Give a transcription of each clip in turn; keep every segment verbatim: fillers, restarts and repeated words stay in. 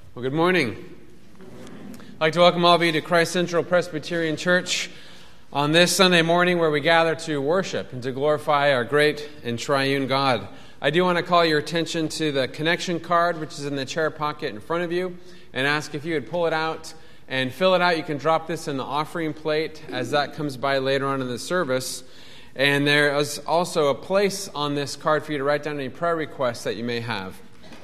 Well, good morning. I'd like to welcome all of you to Christ Central Presbyterian Church on this Sunday morning where we gather to worship and to glorify our great and triune God. I do want to call your attention to the connection card, which is in the chair pocket in front of you, and ask if you would pull it out and fill it out. You can drop this in the offering plate as that comes by later on in the service. And there is also a place on this card for you to write down any prayer requests that you may have.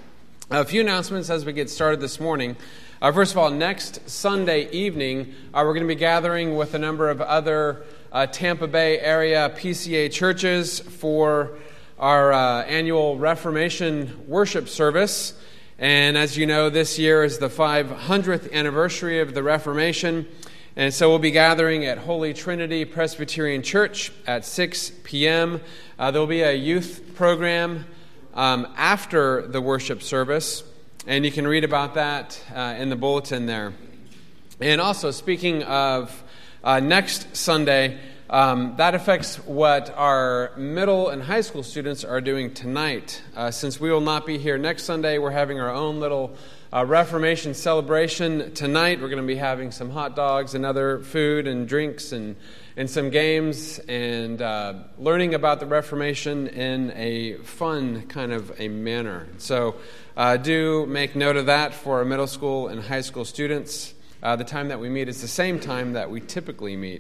A few announcements as we get started this morning. Uh, first of all, next Sunday evening, uh, we're going to be gathering with a number of other uh, Tampa Bay area P C A churches for our uh, annual Reformation worship service. And as you know, this year is the five hundredth anniversary of the Reformation. And so we'll be gathering at Holy Trinity Presbyterian Church at six p.m. Uh, there will be a youth program um, after the worship service, and you can read about that uh, in the bulletin there. And also, speaking of uh, next Sunday, um, that affects what our middle and high school students are doing tonight. Uh, since we will not be here next Sunday, we're having our own little Uh, Reformation celebration tonight. We're going to be having some hot dogs and other food and drinks and, and some games and uh, learning about the Reformation in a fun kind of a manner. So uh, do make note of that for our middle school and high school students. Uh, the time that we meet is the same time that we typically meet.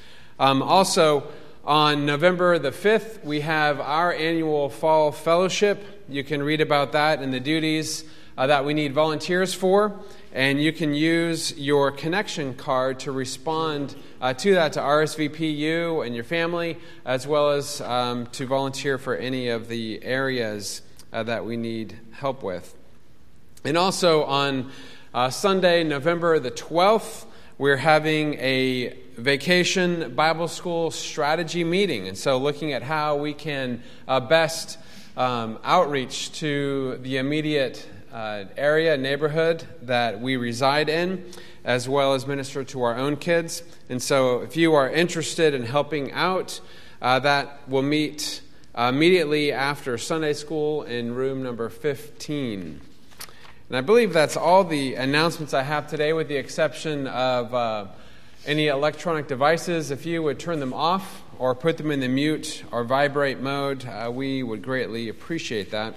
Um, also, on November the fifth, we have our annual Fall Fellowship. You can read about that and the duties Uh, that we need volunteers for, and you can use your connection card to respond uh, to that, to R S V P you and your family, as well as um, to volunteer for any of the areas uh, that we need help with. And also on uh, Sunday, November the twelfth, we're having a vacation Bible school strategy meeting, and so looking at how we can uh, best um, outreach to the immediate Uh, area, neighborhood that we reside in, as well as minister to our own kids. And so if you are interested in helping out, uh, that will meet uh, immediately after Sunday school in room number fifteen. And I believe that's all the announcements I have today, with the exception of uh, any electronic devices. If you would turn them off or put them in the mute or vibrate mode, uh, we would greatly appreciate that.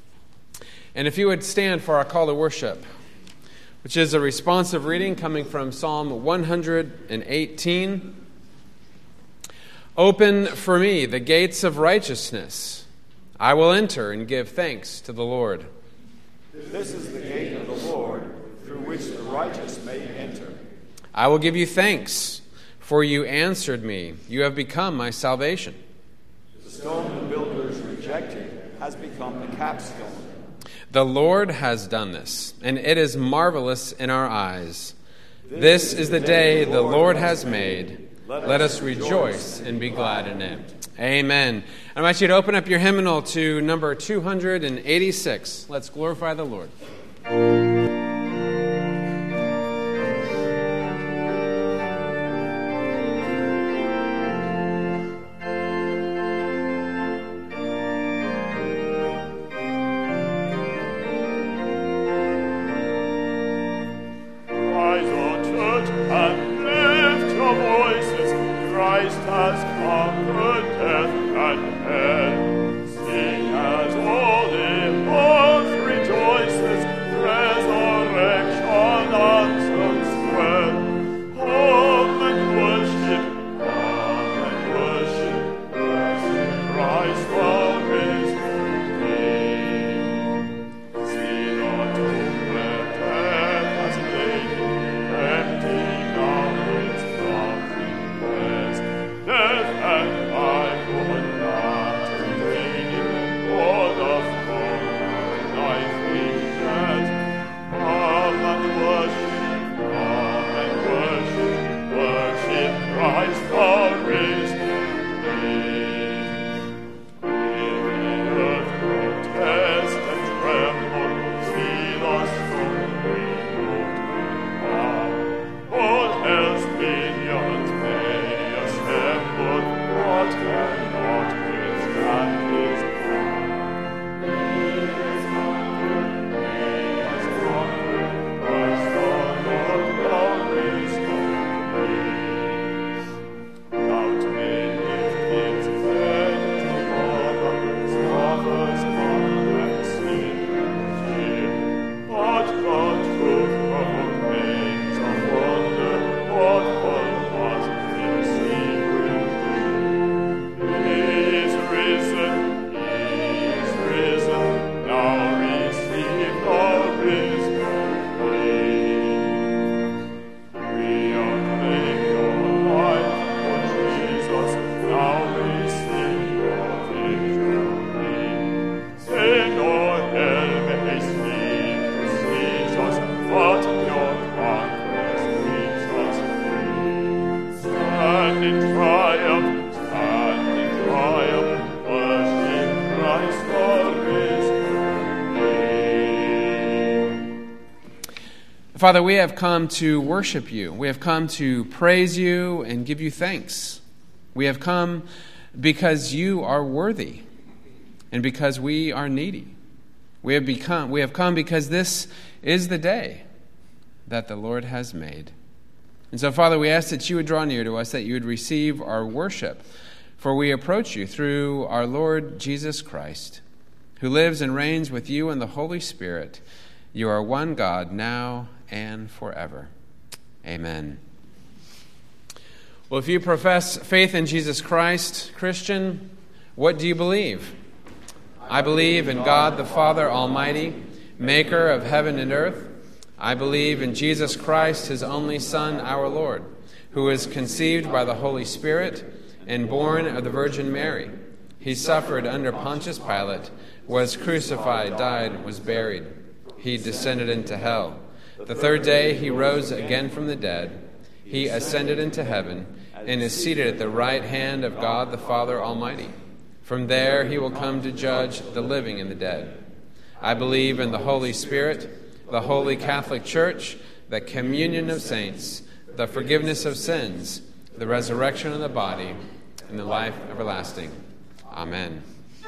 And if you would stand for our call to worship, which is a responsive reading coming from Psalm one hundred eighteen. Open for me the gates of righteousness. I will enter and give thanks to the Lord. This is the gate of the Lord, through which the righteous may enter. I will give you thanks, for you answered me. You have become my salvation. The stone the builders rejected has become the capstone. The Lord has done this, and it is marvelous in our eyes. This is the day the Lord has made. Let us rejoice and be glad in it. Amen. I invite you to open up your hymnal to number two hundred eighty-six. Let's glorify the Lord. Sing as all the earth rejoices. Father, we have come to worship you. We have come to praise you and give you thanks. We have come because you are worthy and because we are needy. We have become, we have come because this is the day that the Lord has made. And so, Father, we ask that you would draw near to us, that you would receive our worship, for we approach you through our Lord Jesus Christ, who lives and reigns with you in the Holy Spirit. You are one God, now and forever. Amen. Well, if you profess faith in Jesus Christ, Christian, what do you believe? I believe in God the Father Almighty, maker of heaven and earth. I believe in Jesus Christ, his only Son, our Lord, who was conceived by the Holy Spirit and born of the Virgin Mary. He suffered under Pontius Pilate, was crucified, died, was buried. He descended into hell. The third day he rose again from the dead. He ascended into heaven and is seated at the right hand of God the Father Almighty. From there he will come to judge the living and the dead. I believe in the Holy Spirit, the Holy Catholic Church, the communion of saints, the forgiveness of sins, the resurrection of the body, and the life everlasting. Amen.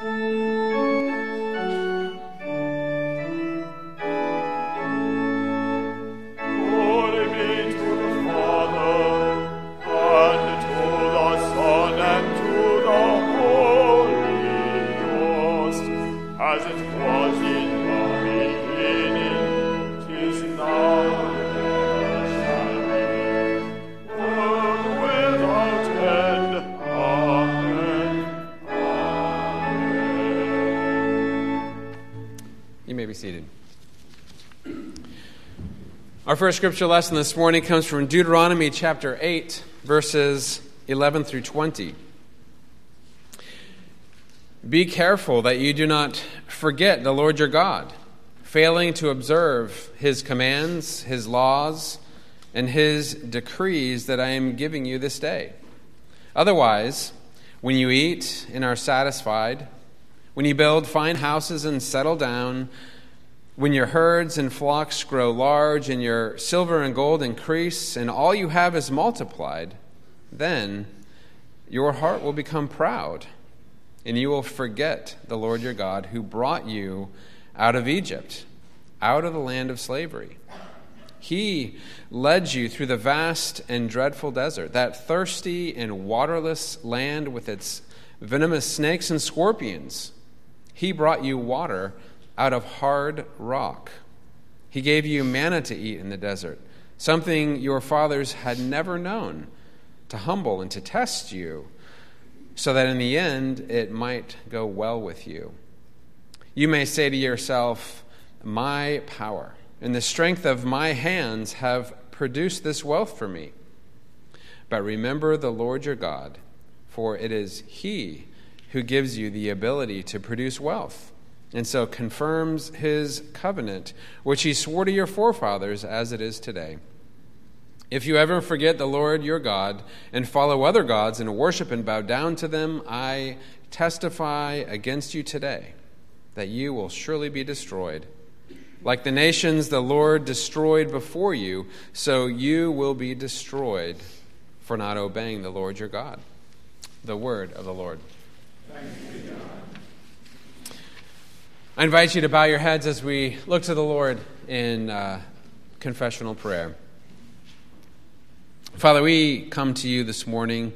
Be seated. Our first scripture lesson this morning comes from Deuteronomy chapter eight, verses eleven through twenty. Be careful that you do not forget the Lord your God, failing to observe his commands, his laws, and his decrees that I am giving you this day. Otherwise, when you eat and are satisfied, when you build fine houses and settle down, when your herds and flocks grow large and your silver and gold increase and all you have is multiplied, then your heart will become proud and you will forget the Lord your God who brought you out of Egypt, out of the land of slavery. He led you through the vast and dreadful desert, that thirsty and waterless land with its venomous snakes and scorpions. He brought you water out of hard rock. He gave you manna to eat in the desert, something your fathers had never known, to humble and to test you, so that in the end it might go well with you. You may say to yourself, my power and the strength of my hands have produced this wealth for me. But remember the Lord your God, for it is he who gives you the ability to produce wealth, and so confirms his covenant, which he swore to your forefathers as it is today. If you ever forget the Lord your God and follow other gods and worship and bow down to them, I testify against you today that you will surely be destroyed. Like the nations the Lord destroyed before you, so you will be destroyed for not obeying the Lord your God. The word of the Lord. Thanks be to God. I invite you to bow your heads as we look to the Lord in uh, confessional prayer. Father, we come to you this morning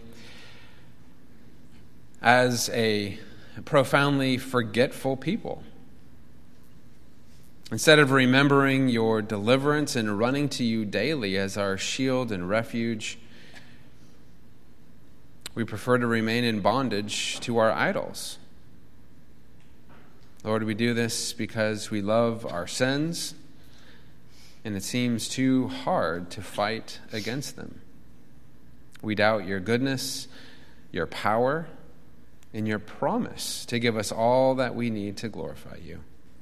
as a profoundly forgetful people. Instead of remembering your deliverance and running to you daily as our shield and refuge, we prefer to remain in bondage to our idols. Lord, we do this because we love our sins, and it seems too hard to fight against them. We doubt your goodness, your power, and your promise to give us all that we need to glorify you.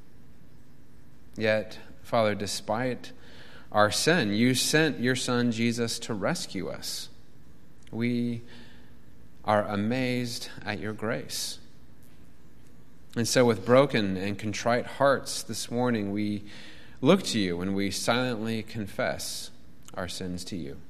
Yet, Father, despite our sin, you sent your Son Jesus to rescue us. We are amazed at your grace. And so with broken and contrite hearts this morning, we look to you when we silently confess our sins to you.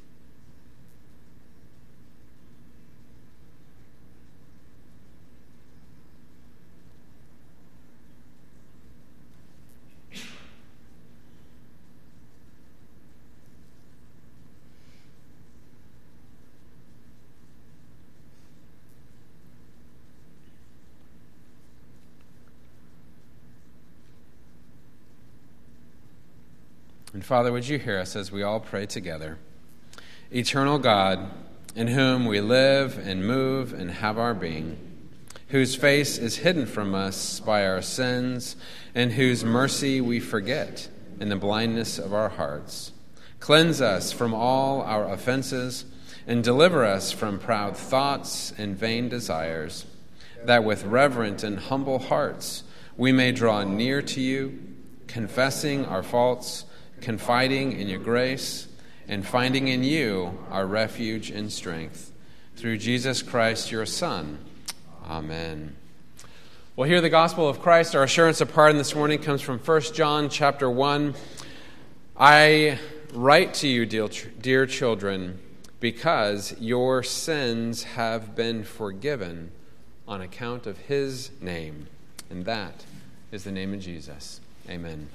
And Father, would you hear us as we all pray together? Eternal God, in whom we live and move and have our being, whose face is hidden from us by our sins, and whose mercy we forget in the blindness of our hearts. Cleanse us from all our offenses, and deliver us from proud thoughts and vain desires, that with reverent and humble hearts we may draw near to you, confessing our faults, confiding in your grace, and finding in you our refuge and strength. Through Jesus Christ, your Son. Amen. Well, here the gospel of Christ, our assurance of pardon this morning comes from First John chapter one. I write to you, dear children, because your sins have been forgiven on account of his name. And that is the name of Jesus. Amen.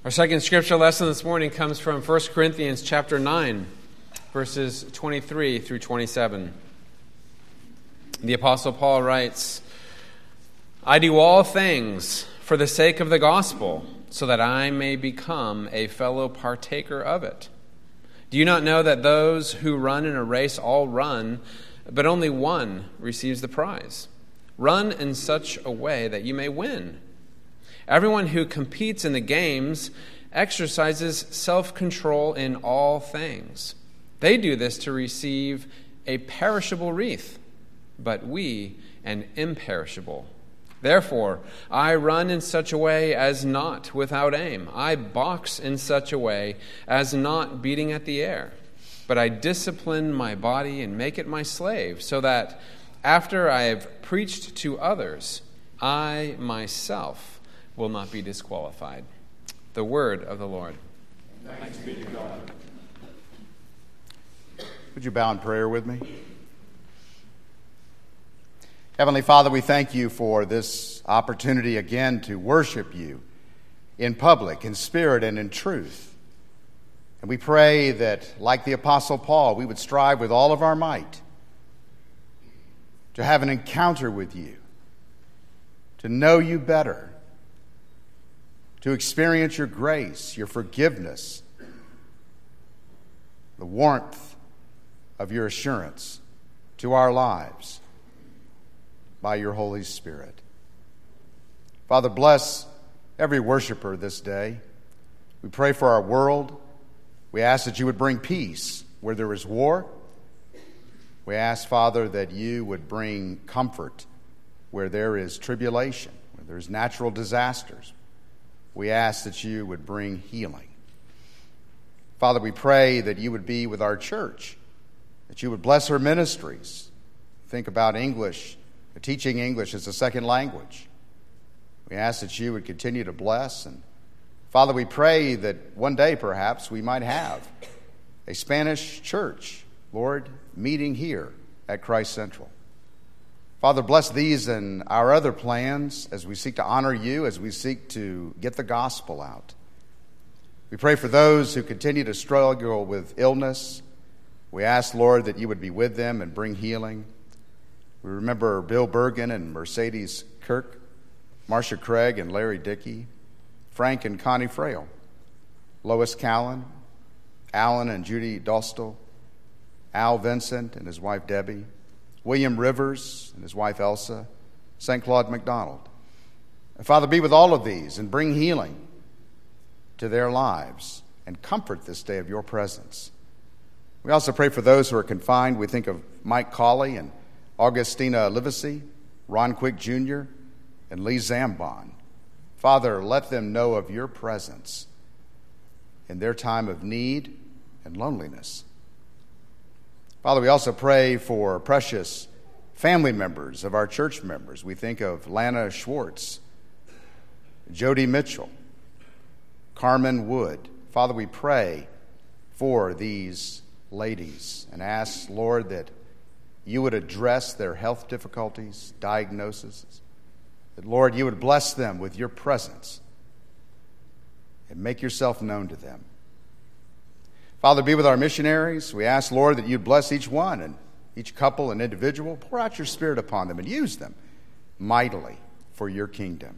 Our second scripture lesson this morning comes from First Corinthians chapter nine, verses twenty-three through twenty-seven. The Apostle Paul writes, "I do all things for the sake of the gospel, so that I may become a fellow partaker of it. Do you not know that those who run in a race all run, but only one receives the prize? Run in such a way that you may win. Everyone who competes in the games exercises self-control in all things. They do this to receive a perishable wreath, but we an imperishable. Therefore, I run in such a way as not without aim. I box in such a way as not beating at the air. But I discipline my body and make it my slave, so that after I have preached to others, I myself will not be disqualified." The word of the Lord. Thanks be to God. Would you bow in prayer with me? Heavenly Father, we thank you for this opportunity again to worship you in public, in spirit, and in truth. And we pray that, like the Apostle Paul, we would strive with all of our might to have an encounter with you, to know you better, to experience your grace, your forgiveness, the warmth of your assurance to our lives by your Holy Spirit. Father, bless every worshiper this day. We pray for our world. We ask that you would bring peace where there is war. We ask, Father, that you would bring comfort where there is tribulation, where there is natural disasters. We ask that you would bring healing. Father, we pray that you would be with our church, that you would bless her ministries. Think about English, teaching English as a second language. We ask that you would continue to bless. And Father, we pray that one day perhaps we might have a Spanish church, Lord, meeting here at Christ Central. Father, bless these and our other plans as we seek to honor you, as we seek to get the gospel out. We pray for those who continue to struggle with illness. We ask, Lord, that you would be with them and bring healing. We remember Bill Bergen and Mercedes Kirk, Marcia Craig and Larry Dickey, Frank and Connie Frail, Lois Callan, Alan and Judy Dostal, Al Vincent and his wife Debbie, William Rivers and his wife Elsa, Saint Claude McDonald. And Father, be with all of these and bring healing to their lives and comfort this day of your presence. We also pray for those who are confined. We think of Mike Cawley and Augustina Livesey, Ron Quick Junior, and Lee Zambon. Father, let them know of your presence in their time of need and loneliness. Father, we also pray for precious family members of our church members. We think of Lana Schwartz, Jody Mitchell, Carmen Wood. Father, we pray for these ladies and ask, Lord, that you would address their health difficulties, diagnoses, that, Lord, you would bless them with your presence and make yourself known to them. Father, be with our missionaries. We ask, Lord, that you'd bless each one and each couple and individual. Pour out your Spirit upon them and use them mightily for your kingdom.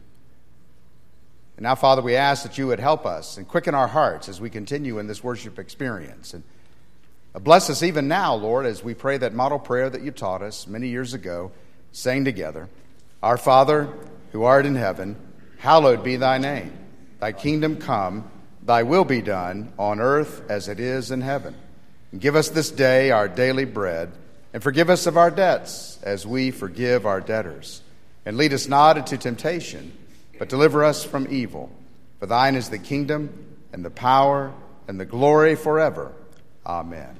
And now, Father, we ask that you would help us and quicken our hearts as we continue in this worship experience. And bless us even now, Lord, as we pray that model prayer that you taught us many years ago, saying together, "Our Father, who art in heaven, hallowed be thy name. Thy kingdom come, thy will be done on earth as it is in heaven. And give us this day our daily bread, and forgive us of our debts as we forgive our debtors. And lead us not into temptation, but deliver us from evil. For thine is the kingdom and the power and the glory forever. Amen."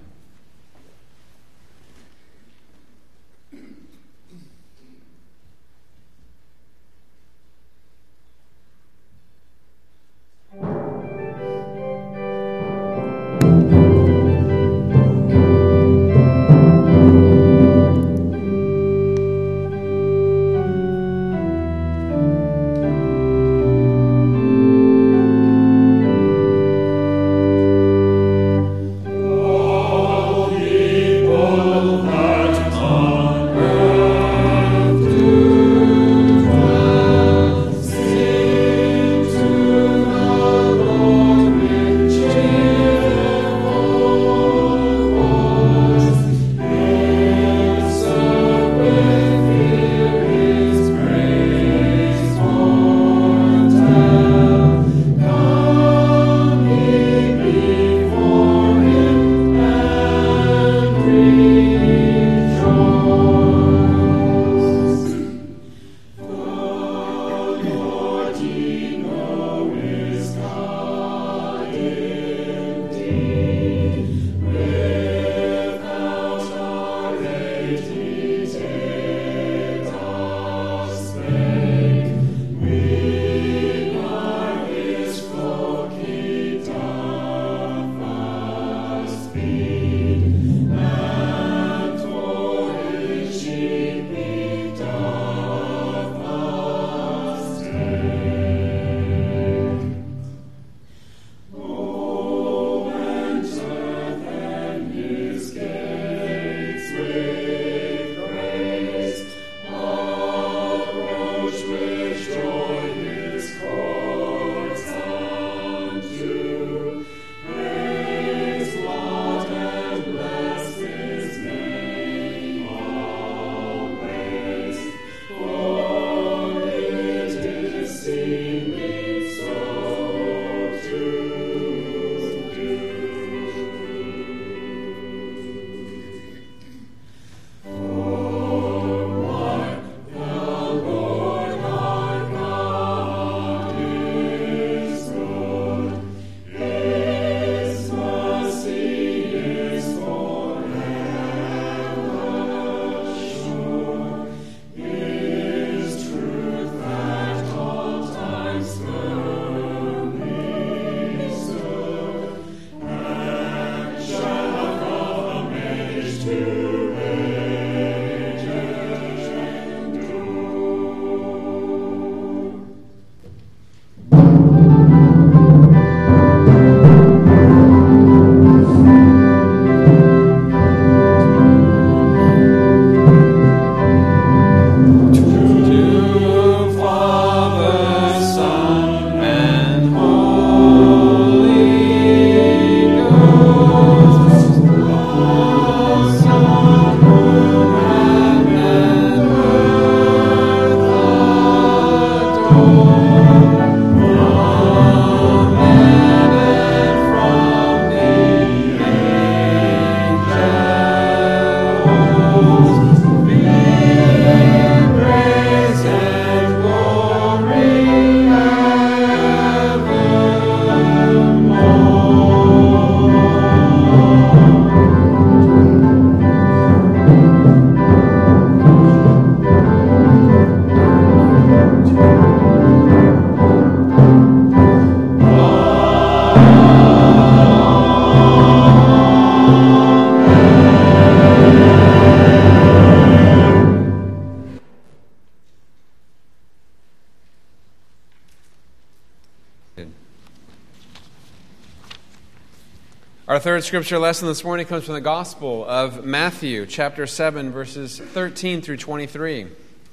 Our third scripture lesson this morning comes from the Gospel of Matthew, chapter seven, verses thirteen through twenty-three.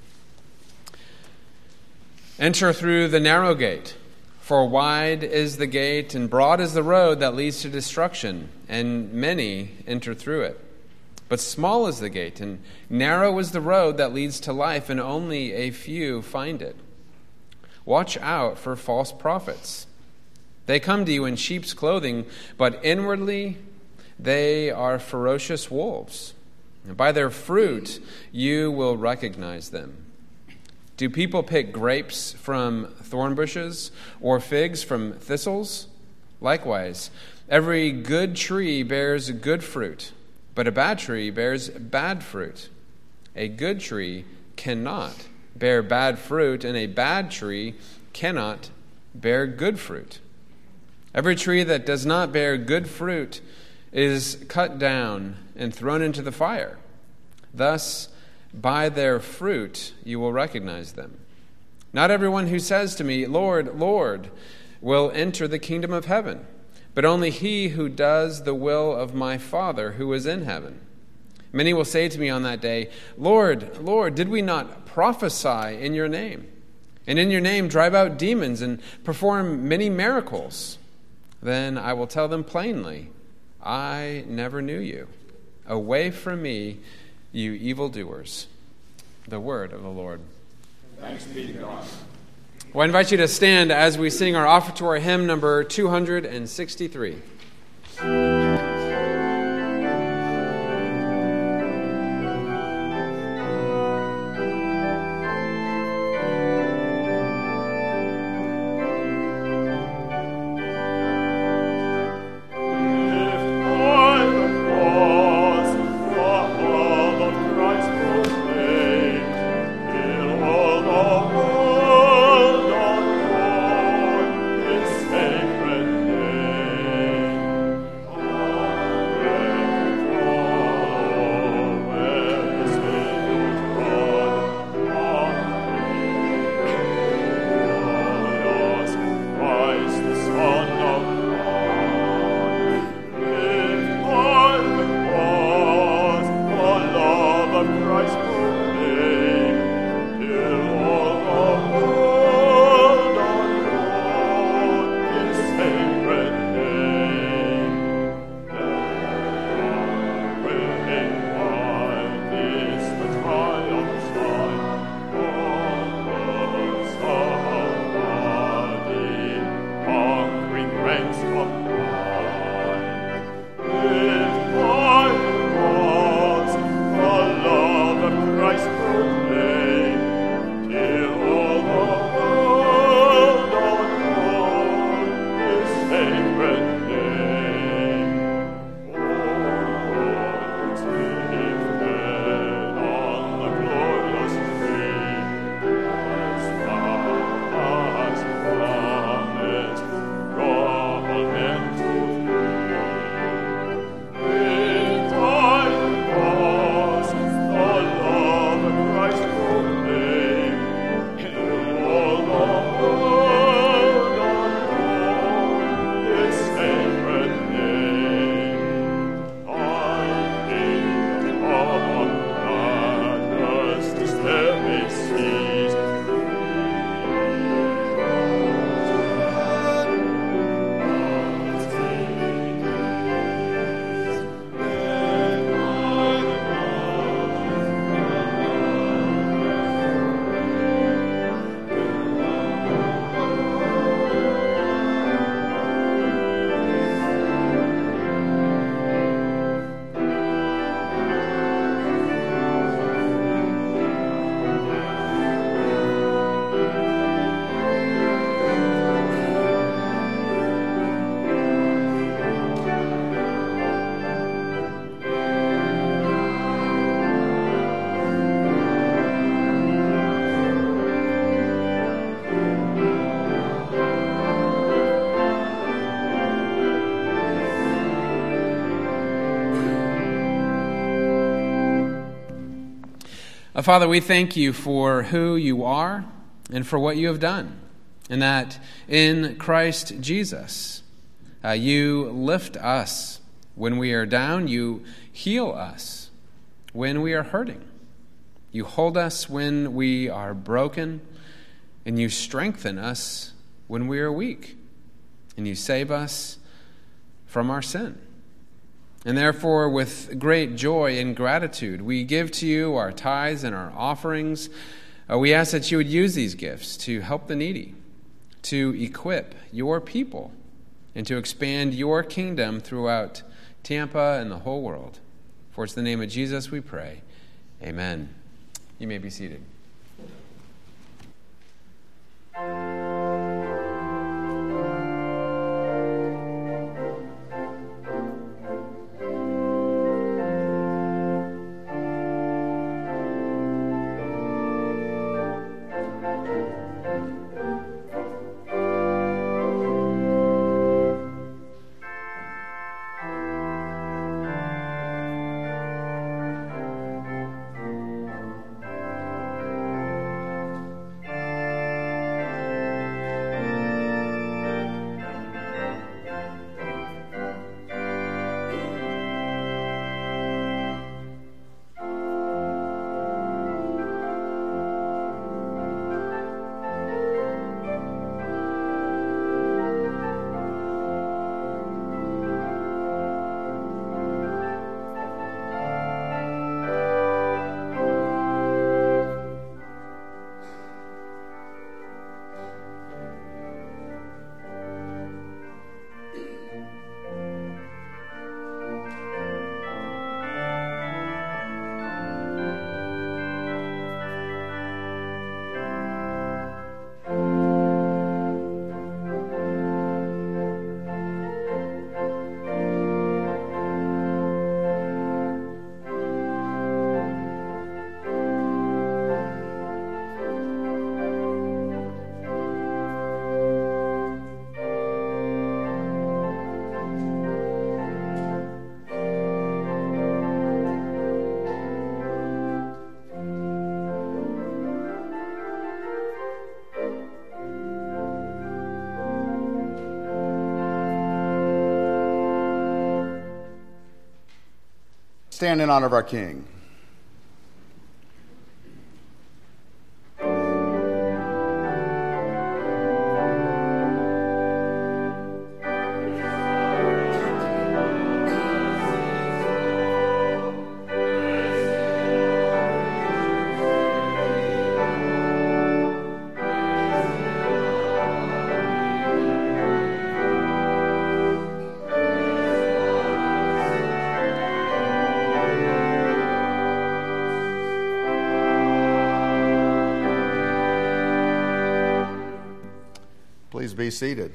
Enter through the narrow gate, for wide is the gate and broad is the road that leads to destruction, and many enter through it. But small is the gate, and narrow is the road that leads to life, and only a few find it. Watch out for false prophets. They come to you in sheep's clothing, but inwardly they are ferocious wolves. And by their fruit you will recognize them. Do people pick grapes from thorn bushes or figs from thistles? Likewise, every good tree bears good fruit, but a bad tree bears bad fruit. A good tree cannot bear bad fruit, and a bad tree cannot bear good fruit. Every tree that does not bear good fruit is cut down and thrown into the fire. Thus, by their fruit you will recognize them. Not everyone who says to me, Lord, Lord, will enter the kingdom of heaven, but only he who does the will of my Father who is in heaven. Many will say to me on that day, Lord, Lord, did we not prophesy in your name? And in your name drive out demons and perform many miracles? Then I will tell them plainly, I never knew you. Away from me, you evildoers. The word of the Lord. Thanks be to God. Well, I invite you to stand as we sing our offertory hymn number two hundred sixty-three. Uh, Father, we thank you for who you are and for what you have done, and that in Christ Jesus, uh, you lift us When we are down, you heal us. When we are hurting, you hold us when we are broken, and you strengthen us when we are weak, and you save us from our sin. And therefore, with great joy and gratitude, we give to you our tithes and our offerings. Uh, we ask that you would use these gifts to help the needy, to equip your people, and to expand your kingdom throughout Tampa and the whole world. For it's in the name of Jesus we pray. Amen. You may be seated. Stand in honor of our King. Please be seated.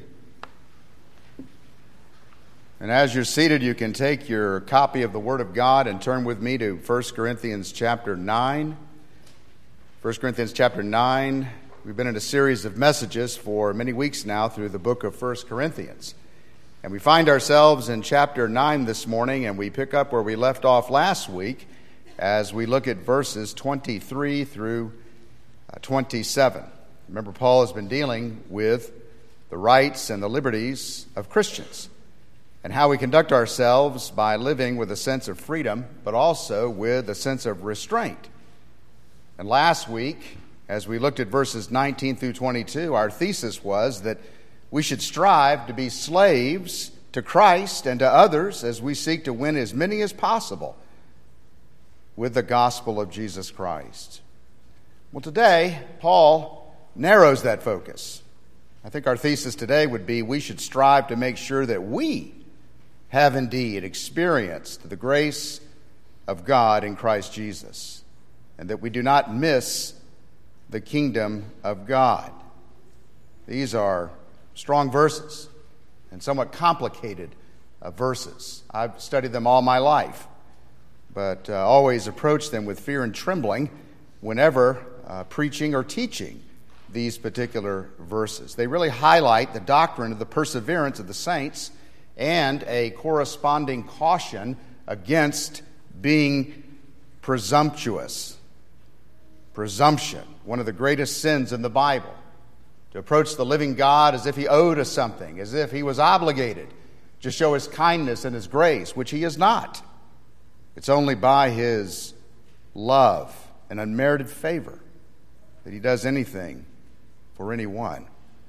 And as you're seated, you can take your copy of the Word of God and turn with me to First Corinthians chapter nine. First Corinthians chapter nine. We've been in a series of messages for many weeks now through the book of First Corinthians. And we find ourselves in chapter nine this morning, and we pick up where we left off last week as we look at verses twenty-three through twenty-seven. Remember, Paul has been dealing with the rights and the liberties of Christians and how we conduct ourselves by living with a sense of freedom, but also with a sense of restraint. And last week, as we looked at verses nineteen through twenty-two, our thesis was that we should strive to be slaves to Christ and to others as we seek to win as many as possible with the gospel of Jesus Christ. Well, today, Paul narrows that focus. I think our thesis today would be we should strive to make sure that we have indeed experienced the grace of God in Christ Jesus, and that we do not miss the kingdom of God. These are strong verses and somewhat complicated uh, verses. I've studied them all my life, but uh, always approach them with fear and trembling whenever uh, preaching or teaching these particular verses. They really highlight the doctrine of the perseverance of the saints and a corresponding caution against being presumptuous. Presumption, one of the greatest sins in the Bible. To approach the living God as if he owed us something, as if he was obligated to show his kindness and his grace, which he is not. It's only by his love and unmerited favor that he does anything for anyone.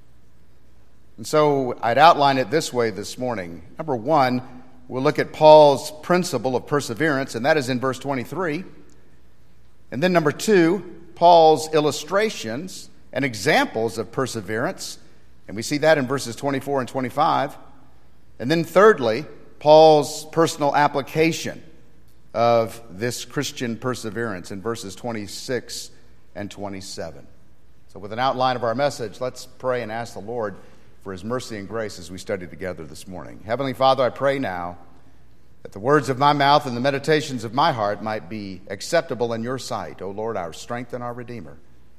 And so I'd outline it this way this morning. Number one, we'll look at Paul's principle of perseverance, and that is in verse twenty-three. And then number two, Paul's illustrations and examples of perseverance, and we see that in verses twenty-four and twenty-five. And then thirdly, Paul's personal application of this Christian perseverance in verses twenty-six and twenty-seven. So with an outline of our message, let's pray and ask the Lord for his mercy and grace as we study together this morning. Heavenly Father, I pray now that the words of my mouth and the meditations of my heart might be acceptable in your sight, O Lord, our strength and our Redeemer.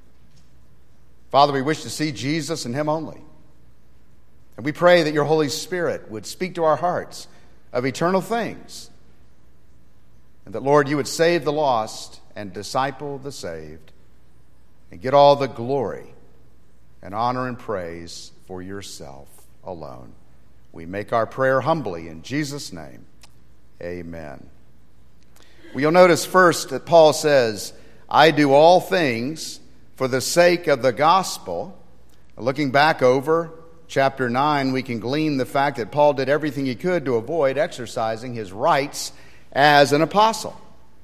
Father, we wish to see Jesus and him only. And we pray that your Holy Spirit would speak to our hearts of eternal things, and that, Lord, you would save the lost and disciple the saved, and get all the glory and honor and praise for yourself alone. We make our prayer humbly in Jesus' name. Amen. Well, you'll notice first that Paul says, I do all things for the sake of the gospel. Looking back over chapter nine, we can glean the fact that Paul did everything he could to avoid exercising his rights as an apostle,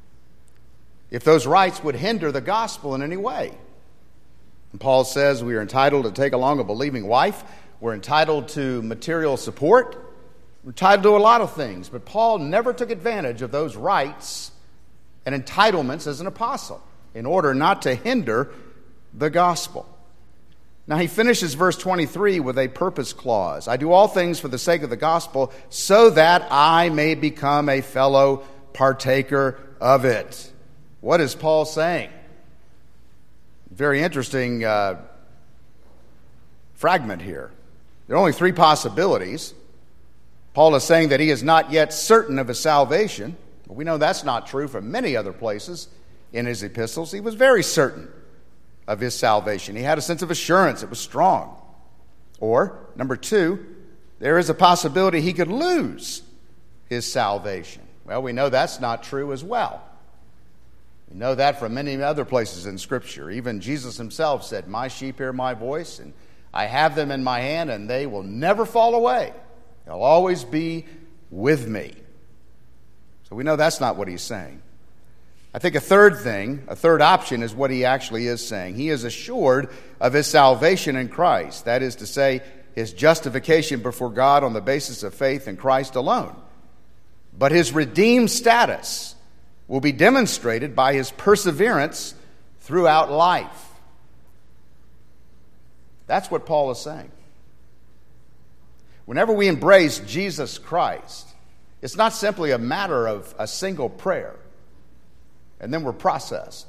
if those rights would hinder the gospel in any way. And Paul says we are entitled to take along a believing wife. We're entitled to material support. We're entitled to a lot of things. But Paul never took advantage of those rights and entitlements as an apostle in order not to hinder the gospel. Now he finishes verse twenty-three with a purpose clause. I do all things for the sake of the gospel so that I may become a fellow partaker of it. What is Paul saying? Very interesting uh, fragment here. There are only three possibilities. Paul is saying that he is not yet certain of his salvation. But we know that's not true from many other places in his epistles. He was very certain of his salvation. He had a sense of assurance. It was strong. Or, number two, there is a possibility he could lose his salvation. Well, we know that's not true as well. We know that from many other places in Scripture. Even Jesus himself said, my sheep hear my voice, and I have them in my hand, and they will never fall away. They'll always be with me. So we know that's not what he's saying. I think a third thing, a third option is what he actually is saying. He is assured of his salvation in Christ. That is to say, his justification before God on the basis of faith in Christ alone. But his redeemed status will be demonstrated by his perseverance throughout life. That's what Paul is saying. Whenever we embrace Jesus Christ, it's not simply a matter of a single prayer, and then we're processed.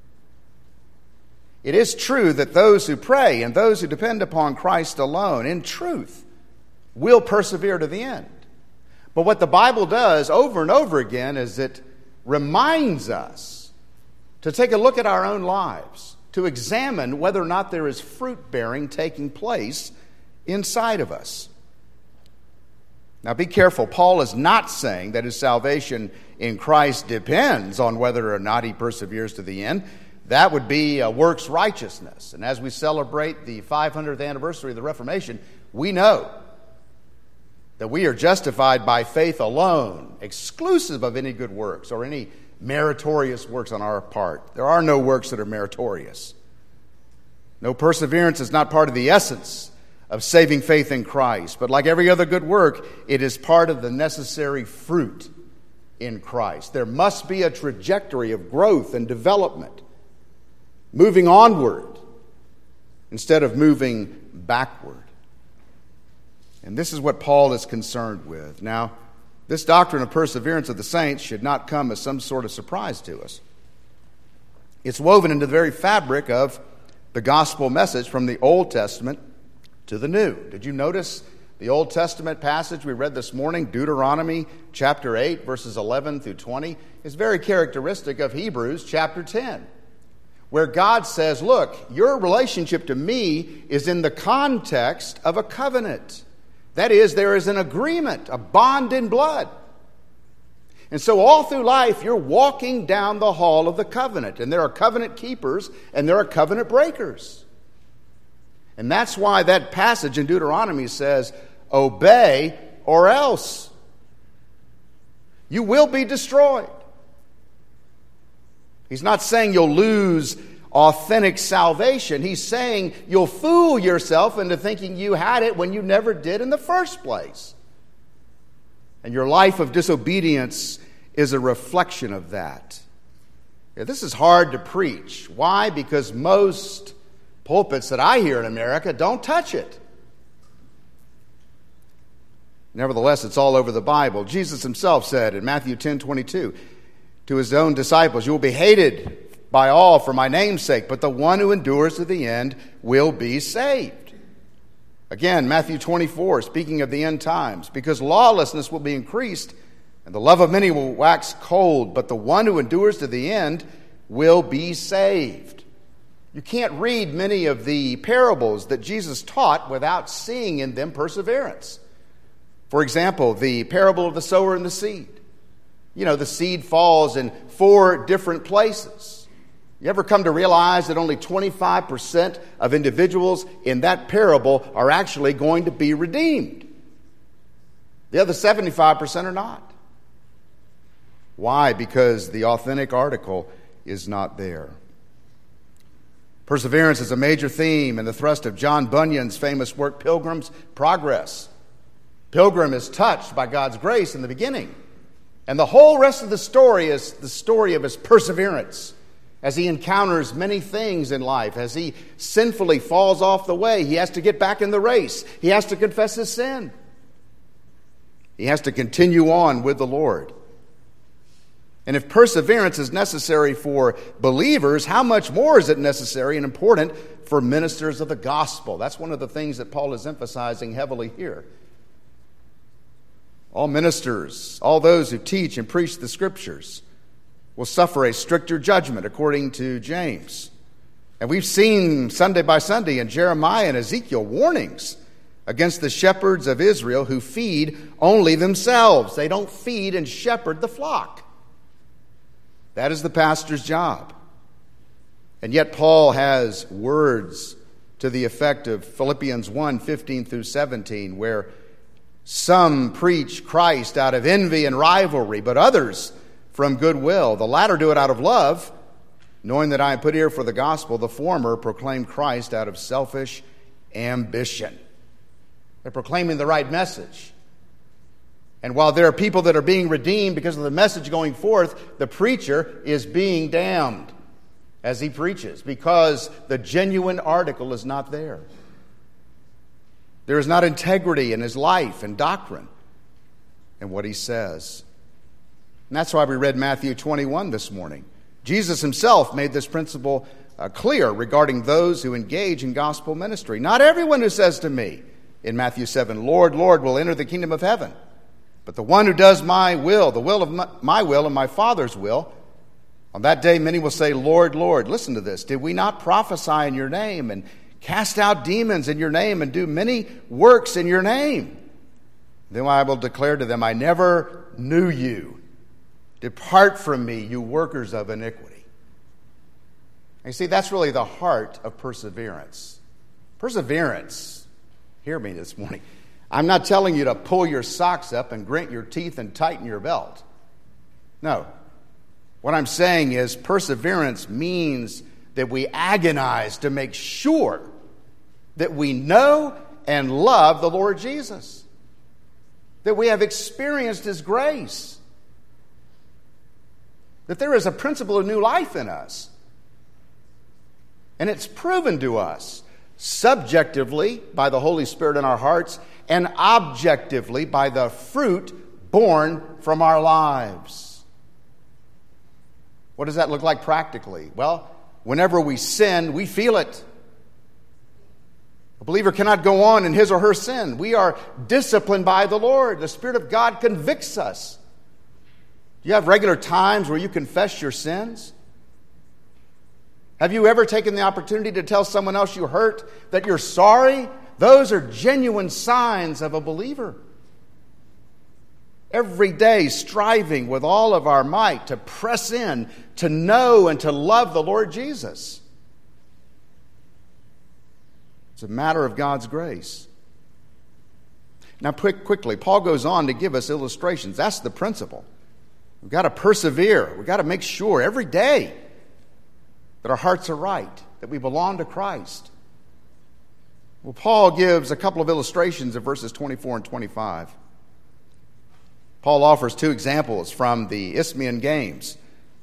It is true that those who pray and those who depend upon Christ alone, in truth, will persevere to the end. But what the Bible does over and over again is it reminds us to take a look at our own lives, to examine whether or not there is fruit-bearing taking place inside of us. Now be careful, Paul is not saying that his salvation in Christ depends on whether or not he perseveres to the end. That would be a works righteousness. And as we celebrate the five hundredth anniversary of the Reformation, we know that we are justified by faith alone, exclusive of any good works or any meritorious works on our part. There are no works that are meritorious. No, perseverance is not part of the essence of saving faith in Christ. But like every other good work, it is part of the necessary fruit in Christ. There must be a trajectory of growth and development, moving onward instead of moving backward. And this is what Paul is concerned with. Now, this doctrine of perseverance of the saints should not come as some sort of surprise to us. It's woven into the very fabric of the gospel message from the Old Testament to the New. Did you notice the Old Testament passage we read this morning, Deuteronomy chapter eight, verses eleven through twenty, is very characteristic of Hebrews chapter ten, where God says, look, your relationship to me is in the context of a covenant. That is, there is an agreement, a bond in blood. And so all through life, you're walking down the hall of the covenant. And there are covenant keepers and there are covenant breakers. And that's why that passage in Deuteronomy says, obey or else. You will be destroyed. He's not saying you'll lose authentic salvation. He's saying you'll fool yourself into thinking you had it when you never did in the first place. And your life of disobedience is a reflection of that. Yeah, this is hard to preach. Why? Because most pulpits that I hear in America don't touch it. Nevertheless, it's all over the Bible. Jesus himself said in Matthew ten twenty-two to his own disciples, "You will be hated by all for my name's sake, but the one who endures to the end will be saved." Again, Matthew twenty-four, speaking of the end times, "Because lawlessness will be increased, and the love of many will wax cold, but the one who endures to the end will be saved." You can't read many of the parables that Jesus taught without seeing in them perseverance. For example, the parable of the sower and the seed. You know, the seed falls in four different places. You ever come to realize that only twenty-five percent of individuals in that parable are actually going to be redeemed? The other seventy-five percent are not. Why? Because the authentic article is not there. Perseverance is a major theme in the thrust of John Bunyan's famous work, Pilgrim's Progress. Pilgrim is touched by God's grace in the beginning, and the whole rest of the story is the story of his perseverance. As he encounters many things in life, as he sinfully falls off the way, he has to get back in the race. He has to confess his sin. He has to continue on with the Lord. And if perseverance is necessary for believers, how much more is it necessary and important for ministers of the gospel? That's one of the things that Paul is emphasizing heavily here. All ministers, all those who teach and preach the Scriptures, will suffer a stricter judgment, according to James. And we've seen Sunday by Sunday in Jeremiah and Ezekiel warnings against the shepherds of Israel who feed only themselves. They don't feed and shepherd the flock. That is the pastor's job. And yet Paul has words to the effect of Philippians one, fifteen through seventeen, where some preach Christ out of envy and rivalry, but others from goodwill. The latter do it out of love, knowing that I am put here for the gospel. The former proclaim Christ out of selfish ambition. They're proclaiming the right message. And while there are people that are being redeemed because of the message going forth, the preacher is being damned as he preaches because the genuine article is not there. There is not integrity in his life and doctrine and what he says. And that's why we read Matthew twenty-one this morning. Jesus himself made this principle uh, clear regarding those who engage in gospel ministry. Not everyone who says to me, in Matthew seven, "Lord, Lord," will enter the kingdom of heaven, but the one who does my will, the will of my, my will and my Father's will. On that day many will say, "Lord, Lord," listen to this, "did we not prophesy in your name and cast out demons in your name and do many works in your name? Then I will declare to them, I never knew you. Depart from me, you workers of iniquity." And you see, that's really the heart of perseverance. Perseverance, hear me this morning. I'm not telling you to pull your socks up and grit your teeth and tighten your belt. No. What I'm saying is perseverance means that we agonize to make sure that we know and love the Lord Jesus, that we have experienced His grace, that there is a principle of new life in us. And it's proven to us subjectively by the Holy Spirit in our hearts and objectively by the fruit born from our lives. What does that look like practically? Well, whenever we sin, we feel it. A believer cannot go on in his or her sin. We are disciplined by the Lord. The Spirit of God convicts us. Do you have regular times where you confess your sins? Have you ever taken the opportunity to tell someone else you hurt that you're sorry, Those are genuine signs of a believer. Every day striving with all of our might to press in, to know and to love the Lord Jesus. It's a matter of God's grace. Now, quick, quickly, Paul goes on to give us illustrations. That's the principle. We've got to persevere. We've got to make sure every day that our hearts are right, that we belong to Christ. Well, Paul gives a couple of illustrations in verses twenty-four and twenty-five. Paul offers two examples from the Isthmian Games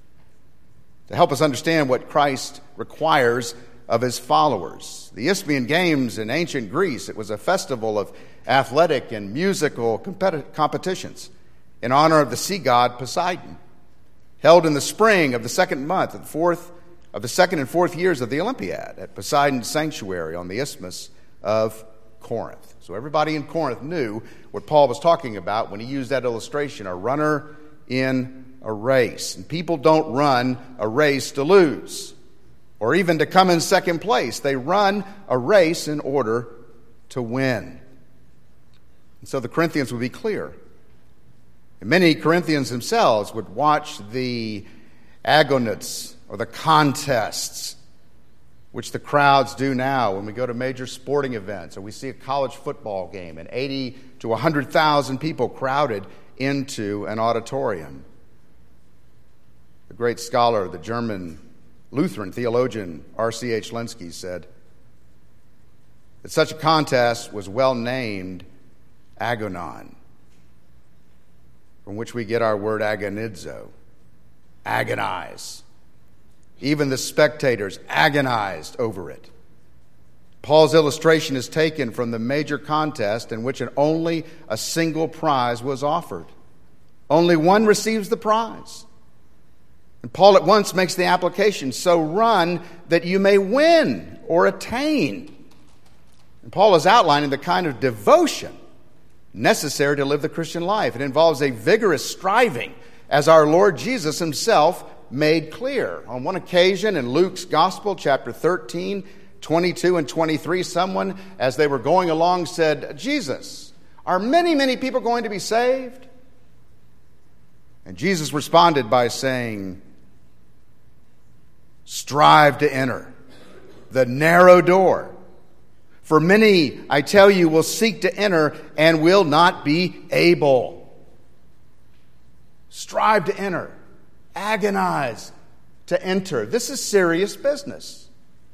to help us understand what Christ requires of his followers. The Isthmian Games in ancient Greece, it was a festival of athletic and musical competi- competitions in honor of the sea god Poseidon, held in the spring of the second month of the fourth of the second and fourth years of the Olympiad at Poseidon's sanctuary on the Isthmus of Corinth. So everybody in Corinth knew what Paul was talking about when he used that illustration, a runner in a race. And people don't run a race to lose or even to come in second place. They run a race in order to win. And so the Corinthians would be clear. And many Corinthians themselves would watch the agonists or the contests which the crowds do now when we go to major sporting events or we see a college football game and eighty to one hundred thousand people crowded into an auditorium. The great scholar, the German Lutheran theologian R C H Lenski said that such a contest was well named agonon, from which we get our word agonizo, agonize. Even the spectators agonized over it. Paul's illustration is taken from the major contest in which an only a single prize was offered. Only one receives the prize. And Paul at once makes the application, so run that you may win or attain. And Paul is outlining the kind of devotion necessary to live the Christian life. It involves a vigorous striving, as our Lord Jesus himself made clear. On one occasion in Luke's Gospel, chapter thirteen, twenty-two and twenty-three, someone, as they were going along, said, "Jesus, are many, many people going to be saved?" And Jesus responded by saying, "Strive to enter the narrow door. For many, I tell you, will seek to enter and will not be able." Strive to enter. Agonize to enter. This is serious business.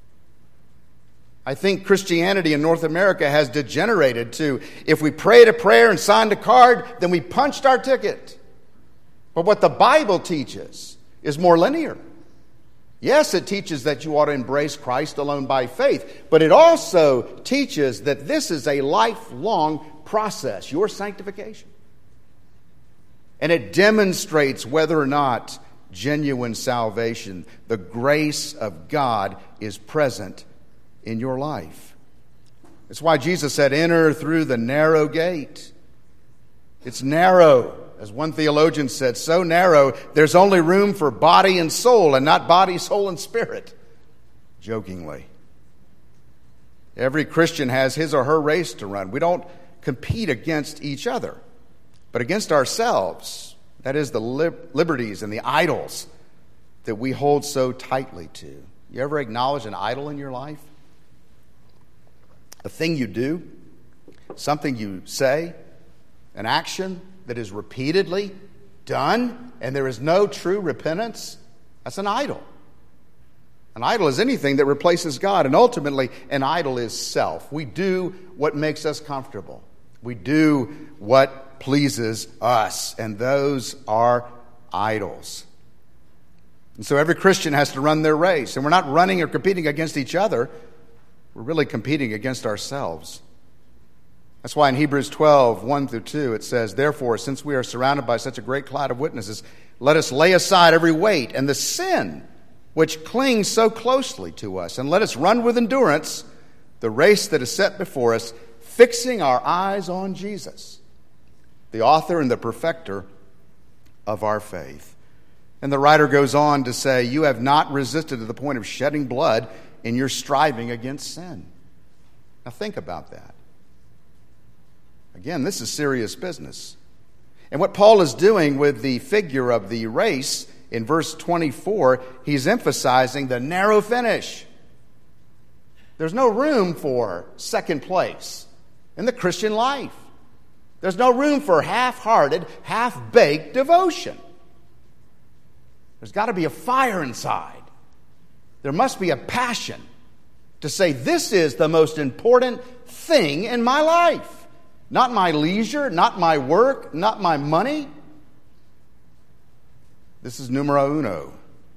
I think Christianity in North America has degenerated to, if we prayed a prayer and signed a card, then we punched our ticket. But what the Bible teaches is more linear. Yes, it teaches that you ought to embrace Christ alone by faith, but it also teaches that this is a lifelong process, your sanctification. And it demonstrates whether or not genuine salvation, the grace of God, is present in your life. That's why Jesus said, "Enter through the narrow gate." It's narrow. As one theologian said, so narrow, there's only room for body and soul, and not body, soul, and spirit. Jokingly. Every Christian has his or her race to run. We don't compete against each other, but against ourselves. That is, the lib- liberties and the idols that we hold so tightly to. You ever acknowledge an idol in your life? A thing you do, something you say, an action that is repeatedly done, and there is no true repentance? That's an idol. An idol is anything that replaces God, and ultimately an idol is self. We do what makes us comfortable. We do what pleases us, and those are idols. And so every Christian has to run their race, and we're not running or competing against each other. We're really competing against ourselves. That's why in Hebrews twelve, one through two, it says, "Therefore, since we are surrounded by such a great cloud of witnesses, let us lay aside every weight and the sin which clings so closely to us, and let us run with endurance the race that is set before us, fixing our eyes on Jesus, the author and the perfecter of our faith." And the writer goes on to say, "You have not resisted to the point of shedding blood in your striving against sin." Now think about that. Again, this is serious business. And what Paul is doing with the figure of the race in verse twenty-four, he's emphasizing the narrow finish. There's no room for second place in the Christian life. There's no room for half-hearted, half-baked devotion. There's got to be a fire inside. There must be a passion to say, this is the most important thing in my life. Not my leisure, not my work, not my money. This is numero uno.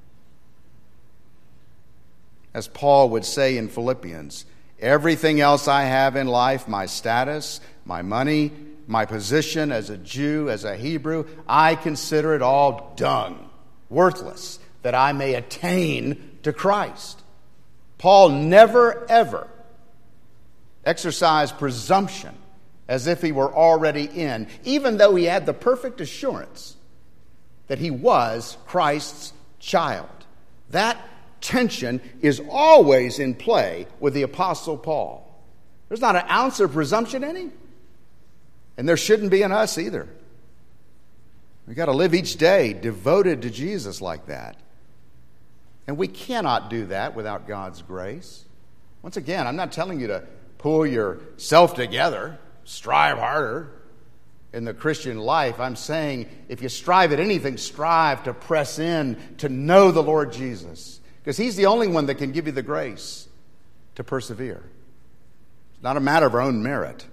As Paul would say in Philippians, everything else I have in life, my status, my money, my position as a Jew, as a Hebrew, I consider it all dung, worthless, that I may attain to Christ. Paul never, ever exercised presumption as if he were already in, even though he had the perfect assurance that he was Christ's child. That tension is always in play with the Apostle Paul. There's not an ounce of presumption in him. And there shouldn't be in us either. We've got to live each day devoted to Jesus like that. And we cannot do that without God's grace. Once again, I'm not telling you to pull yourself together, strive harder in the Christian life. I'm saying if you strive at anything, strive to press in to know the Lord Jesus. Because He's the only one that can give you the grace to persevere. It's not a matter of our own merit.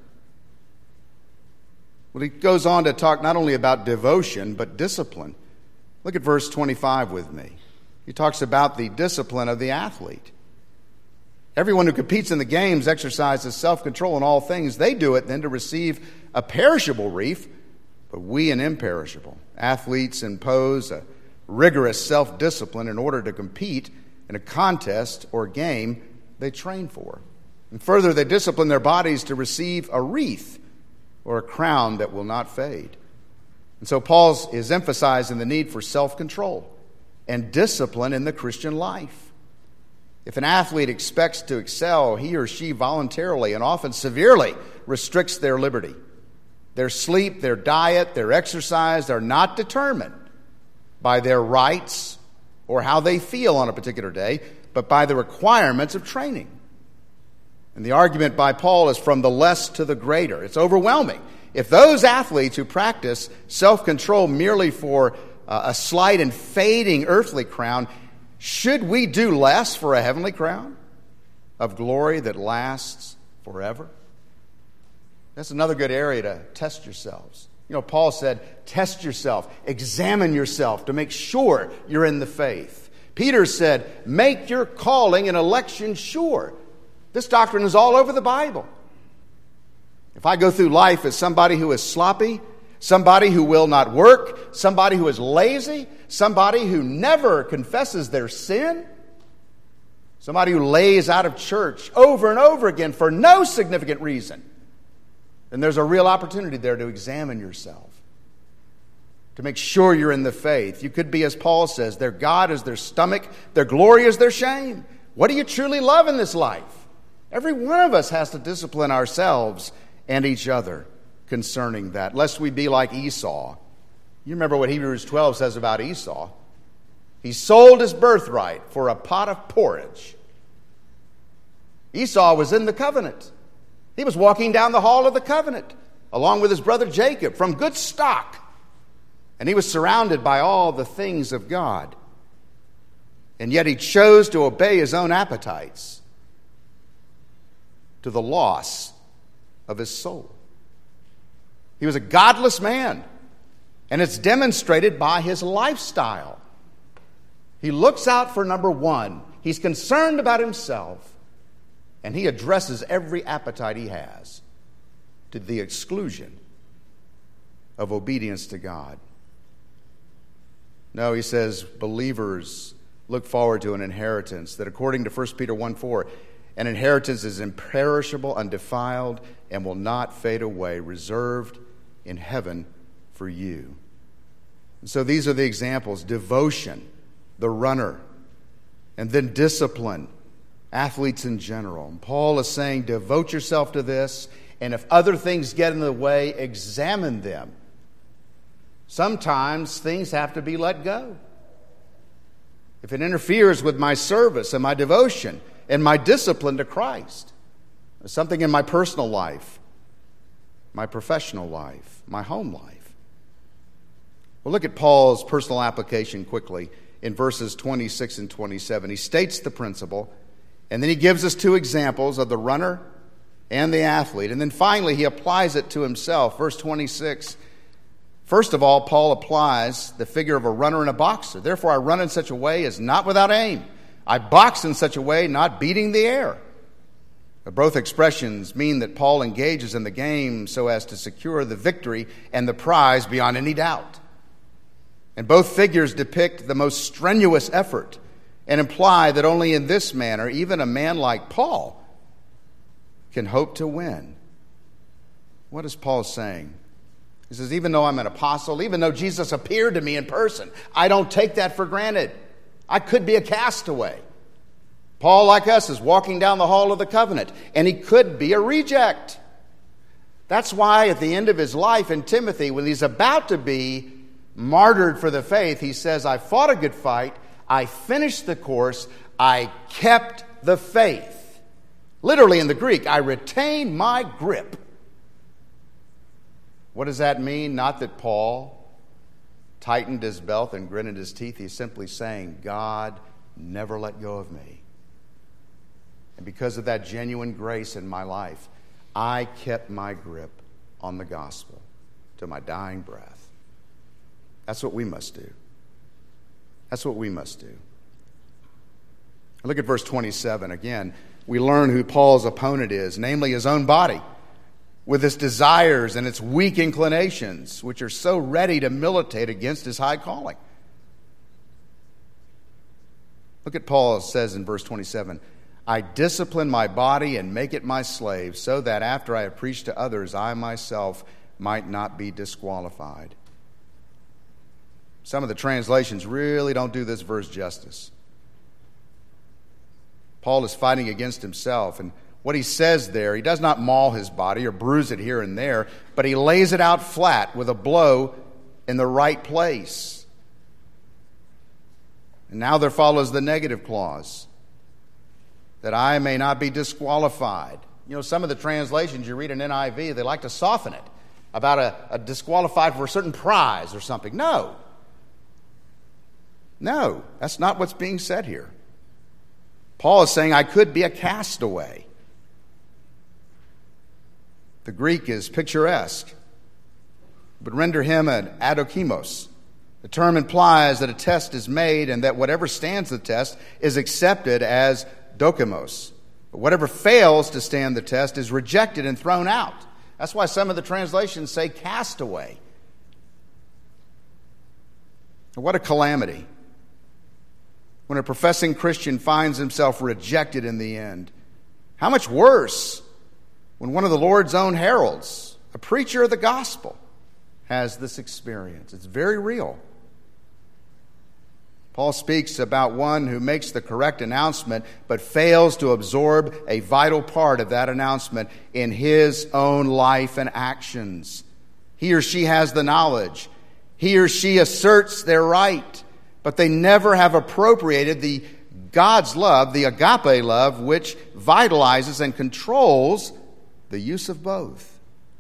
Well, he goes on to talk not only about devotion, but discipline. Look at verse twenty-five with me. He talks about the discipline of the athlete. Everyone who competes in the games exercises self-control in all things. They do it then to receive a perishable wreath, but we an imperishable. Athletes impose a rigorous self-discipline in order to compete in a contest or game they train for. And further, they discipline their bodies to receive a wreath or a crown that will not fade. And so Paul is emphasizing the need for self-control and discipline in the Christian life. If an athlete expects to excel, he or she voluntarily and often severely restricts their liberty. Their sleep, their diet, their exercise are not determined by their rights or how they feel on a particular day, but by the requirements of training. And the argument by Paul is from the less to the greater. It's overwhelming. If those athletes who practice self-control merely for uh, a slight and fading earthly crown, should we do less for a heavenly crown of glory that lasts forever? That's another good area to test yourselves. You know, Paul said, test yourself, examine yourself to make sure you're in the faith. Peter said, make your calling and election sure. This doctrine is all over the Bible. If I go through life as somebody who is sloppy, somebody who will not work, somebody who is lazy, somebody who never confesses their sin, somebody who lays out of church over and over again for no significant reason, then there's a real opportunity there to examine yourself, to make sure you're in the faith. You could be, as Paul says, their God is their stomach, their glory is their shame. What do you truly love in this life? Every one of us has to discipline ourselves and each other concerning that, lest we be like Esau. You remember what Hebrews twelve says about Esau. He sold his birthright for a pot of porridge. Esau was in the covenant. He was walking down the hall of the covenant along with his brother Jacob from good stock. And he was surrounded by all the things of God. And yet he chose to obey his own appetites to the loss of his soul. He was a godless man, and it's demonstrated by his lifestyle. He looks out for number one. He's concerned about himself, and he addresses every appetite he has to the exclusion of obedience to God. No, he says, believers look forward to an inheritance that, according to First Peter one four, an inheritance is imperishable, undefiled, and will not fade away, reserved in heaven for you. And so these are the examples: devotion, the runner, and then discipline, athletes in general. And Paul is saying, devote yourself to this And if other things get in the way, examine them. Sometimes things have to be let go. If it interferes with my service and my devotion and my discipline to Christ, something in my personal life, my professional life, my home life. Well, look at Paul's personal application quickly in verses twenty-six and twenty-seven. He states the principle, and then he gives us two examples of the runner and the athlete. And then finally, he applies it to himself. Verse twenty-six, first of all, Paul applies the figure of a runner and a boxer. Therefore, I run in such a way as not without aim. I box in such a way not beating the air. Both expressions mean that Paul engages in the game so as to secure the victory and the prize beyond any doubt. And both figures depict the most strenuous effort and imply that only in this manner, even a man like Paul can hope to win. What is Paul saying? He says, even though I'm an apostle, even though Jesus appeared to me in person, I don't take that for granted. I could be a castaway. Paul, like us, is walking down the hall of the covenant, and he could be a reject. That's why at the end of his life in Timothy, when he's about to be martyred for the faith, he says, I fought a good fight, I finished the course, I kept the faith. Literally in the Greek, I retained my grip. What does that mean? Not that Paul tightened his belt and gritted his teeth. He's simply saying, God never let go of me. And because of that genuine grace in my life, I kept my grip on the gospel to my dying breath. That's what we must do. That's what we must do. Look at verse twenty-seven again. We learn who Paul's opponent is, namely his own body, with its desires and its weak inclinations, which are so ready to militate against his high calling. Look at Paul says in verse twenty-seven, I discipline my body and make it my slave, so that after I have preached to others, I myself might not be disqualified. Some of the translations really don't do this verse justice. Paul is fighting against himself, and what he says there, he does not maul his body or bruise it here and there, but he lays it out flat with a blow in the right place. And now there follows the negative clause, that I may not be disqualified. You know, some of the translations you read in N I V, they like to soften it about a, a disqualified for a certain prize or something. No. No, that's not what's being said here. Paul is saying I could be a castaway. The Greek is picturesque, but render him an adokimos. The term implies that a test is made and that whatever stands the test is accepted as dokimos. But whatever fails to stand the test is rejected and thrown out. That's why some of the translations say castaway. What a calamity when a professing Christian finds himself rejected in the end. How much worse when one of the Lord's own heralds, a preacher of the gospel, has this experience. It's very real. Paul speaks about one who makes the correct announcement but fails to absorb a vital part of that announcement in his own life and actions. He or she has the knowledge. He or she asserts their right, but they never have appropriated the God's love, the agape love, which vitalizes and controls the use of both.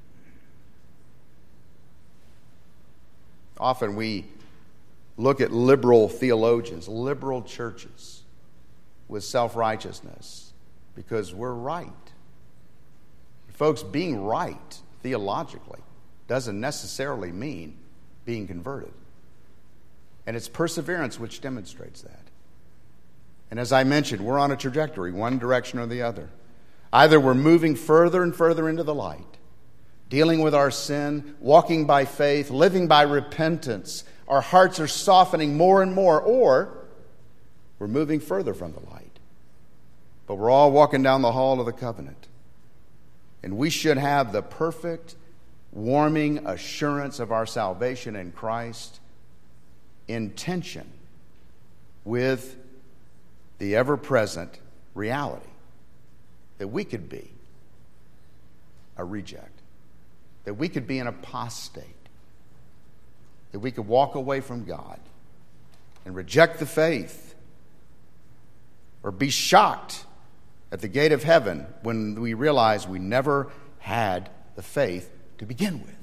Often we look at liberal theologians, liberal churches with self-righteousness because we're right. Folks, being right theologically doesn't necessarily mean being converted. And it's perseverance which demonstrates that. And as I mentioned, we're on a trajectory, one direction or the other. Either we're moving further and further into the light, dealing with our sin, walking by faith, living by repentance. Our hearts are softening more and more, or we're moving further from the light. But we're all walking down the hall of the covenant. And we should have the perfect, warming assurance of our salvation in Christ in tension with the ever-present reality that we could be a reject, that we could be an apostate, that we could walk away from God and reject the faith, or be shocked at the gate of heaven when we realize we never had the faith to begin with.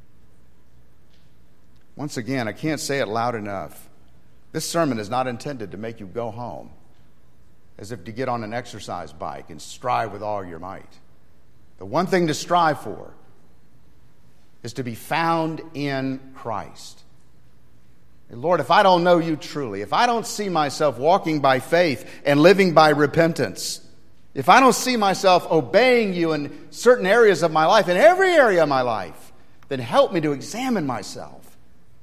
Once again, I can't say it loud enough. This sermon is not intended to make you go home as if to get on an exercise bike and strive with all your might. The one thing to strive for is to be found in Christ. Lord, if I don't know you truly, if I don't see myself walking by faith and living by repentance, if I don't see myself obeying you in certain areas of my life, in every area of my life, then help me to examine myself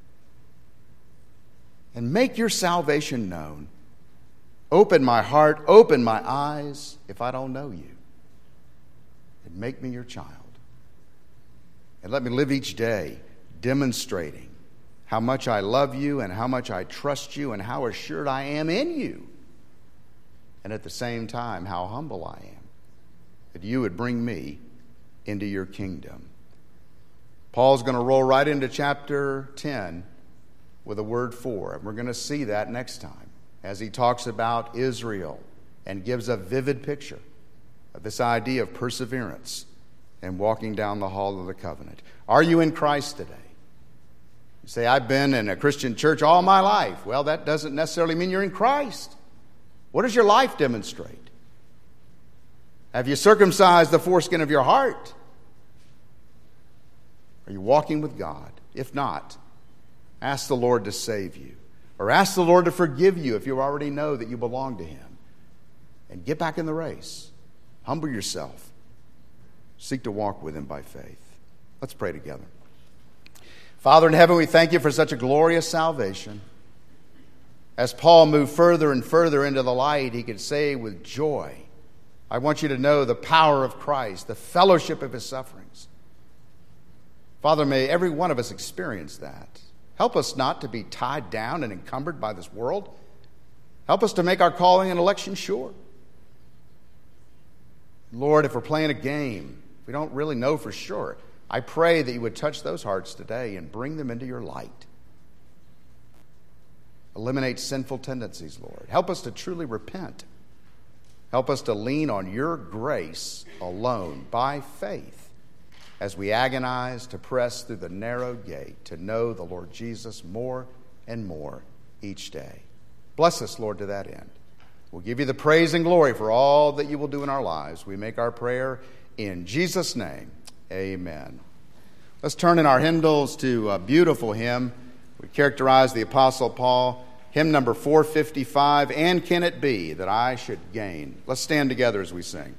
and make your salvation known. Open my heart, open my eyes if I don't know you, and make me your child. And let me live each day demonstrating how much I love you and how much I trust you and how assured I am in you. And at the same time, how humble I am that you would bring me into your kingdom. Paul's going to roll right into chapter ten with a word for, and we're going to see that next time as he talks about Israel and gives a vivid picture of this idea of perseverance and walking down the hall of the covenant. Are you in Christ today? You say, I've been in a Christian church all my life. Well, that doesn't necessarily mean you're in Christ. What does your life demonstrate? Have you circumcised the foreskin of your heart? Are you walking with God? If not, ask the Lord to save you. Or ask the Lord to forgive you if you already know that you belong to Him. And get back in the race. Humble yourself. Seek to walk with Him by faith. Let's pray together. Father in heaven, we thank you for such a glorious salvation. As Paul moved further and further into the light, he could say with joy, I want you to know the power of Christ, the fellowship of His sufferings. Father, may every one of us experience that. Help us not to be tied down and encumbered by this world. Help us to make our calling and election sure. Lord, if we're playing a game, we don't really know for sure. I pray that you would touch those hearts today and bring them into your light. Eliminate sinful tendencies, Lord. Help us to truly repent. Help us to lean on your grace alone by faith as we agonize to press through the narrow gate to know the Lord Jesus more and more each day. Bless us, Lord, to that end. We'll give you the praise and glory for all that you will do in our lives. We make our prayer in Jesus' name. Amen. Let's turn in our hymnals to a beautiful hymn. We characterize the Apostle Paul, hymn number four fifty-five, And Can It Be That I Should Gain? Let's stand together as we sing.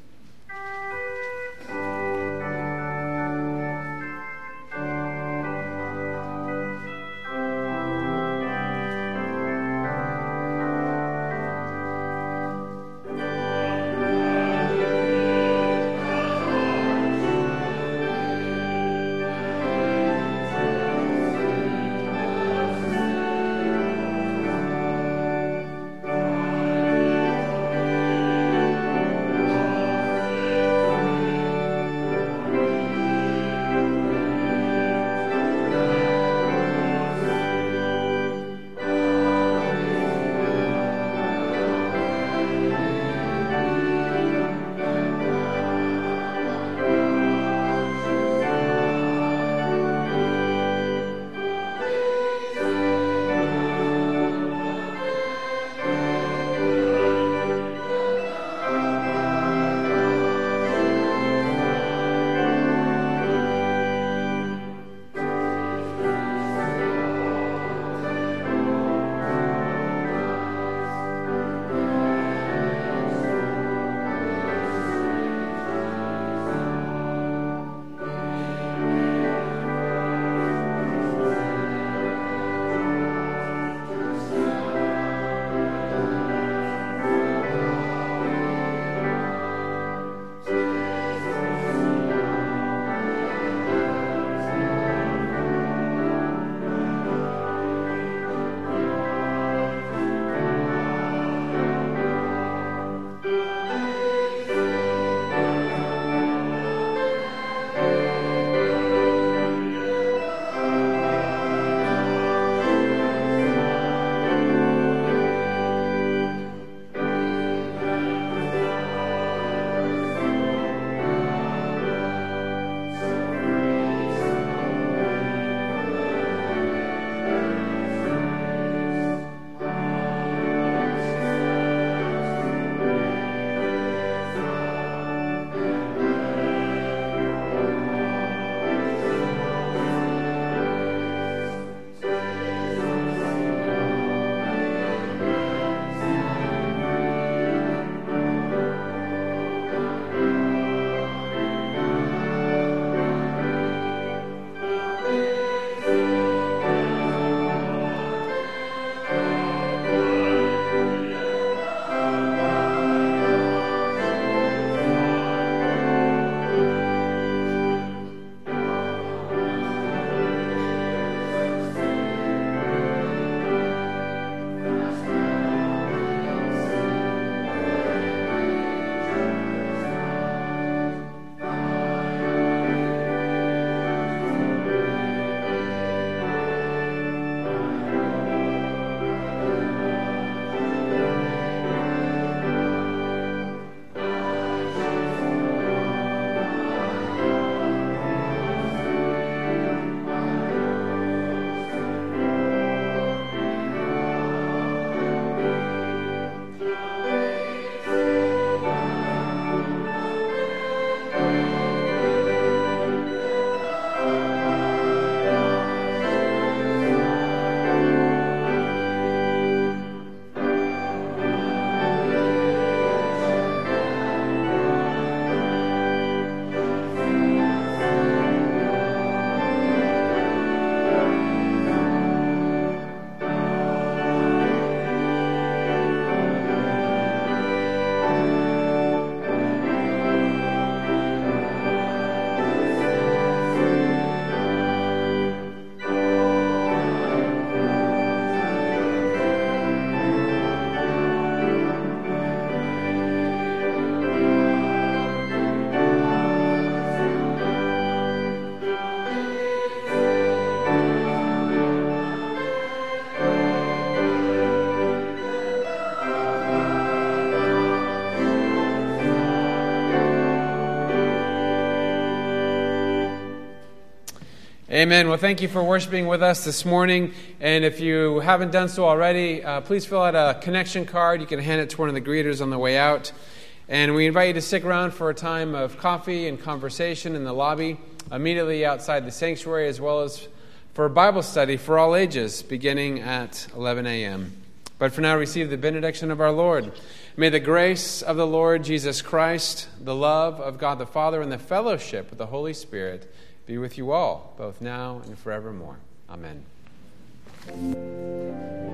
Amen. Well, thank you for worshiping with us this morning. And if you haven't done so already, uh, please fill out a connection card. You can hand it to one of the greeters on the way out. And we invite you to stick around for a time of coffee and conversation in the lobby immediately outside the sanctuary, as well as for Bible study for all ages, beginning at eleven a.m. But for now, receive the benediction of our Lord. May the grace of the Lord Jesus Christ, the love of God the Father, and the fellowship of the Holy Spirit be with you all, both now and forevermore. Amen.